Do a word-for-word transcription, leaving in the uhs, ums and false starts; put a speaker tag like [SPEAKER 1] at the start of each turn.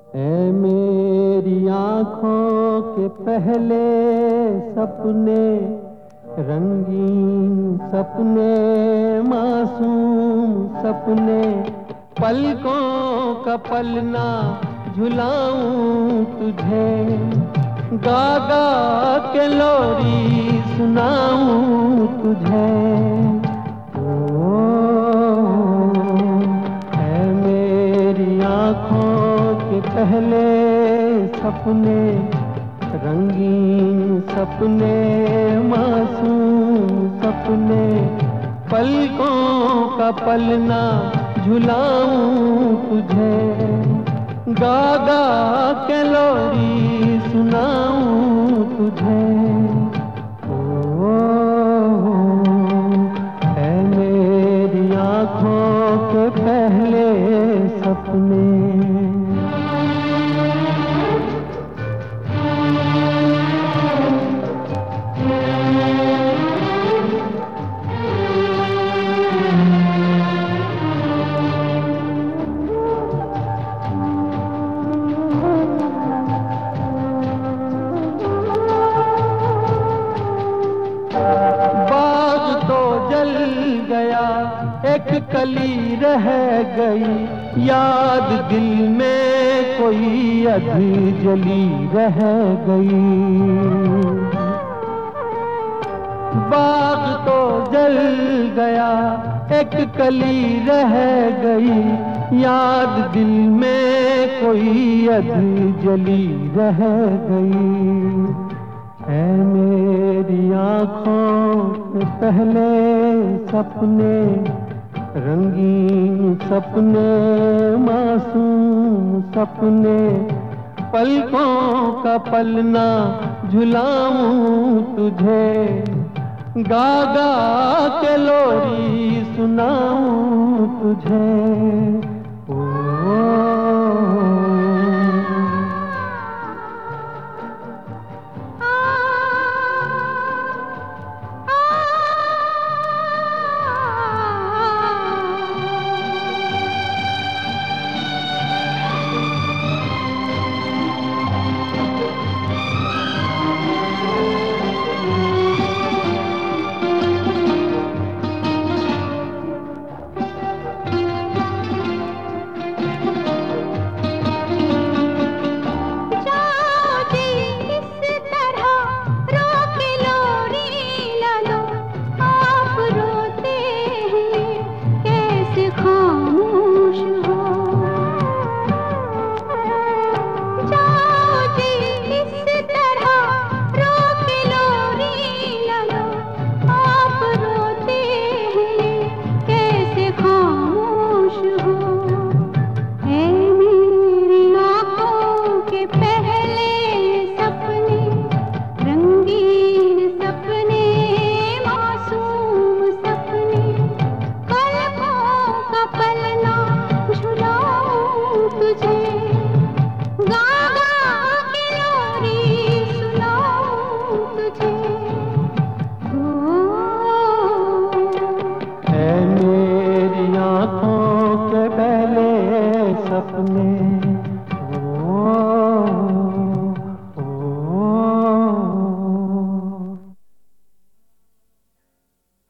[SPEAKER 1] ऐ मेरी आँखों के पहले सपने, रंगीन सपने, मासूम सपने, पलकों का पलना झुलाऊं तुझे, गा गा के लोरी सुनाऊं तुझे। ओ है मेरी आँखों के पहले सपने, रंगीन सपने, मासूम सपने, पलकों का पलना झुलाऊं तुझे, गा गा के लोरी सुनाऊं तुझे। ओ है मेरी आँखों के पहले सपने। बाग तो जल गया, एक कली रह गई, याद दिल में कोई अधी जली रह गई। बाग तो जल गया, एक कली रह गई, याद दिल में कोई अधी जली रह गई। है मेरी आँखों के पहले सपने, रंगीन सपने, मासूम सपने, पलकों का पलना झुलाऊं तुझे, गा गा के लोरी सुनाऊं तुझे। ओ सपने, ओ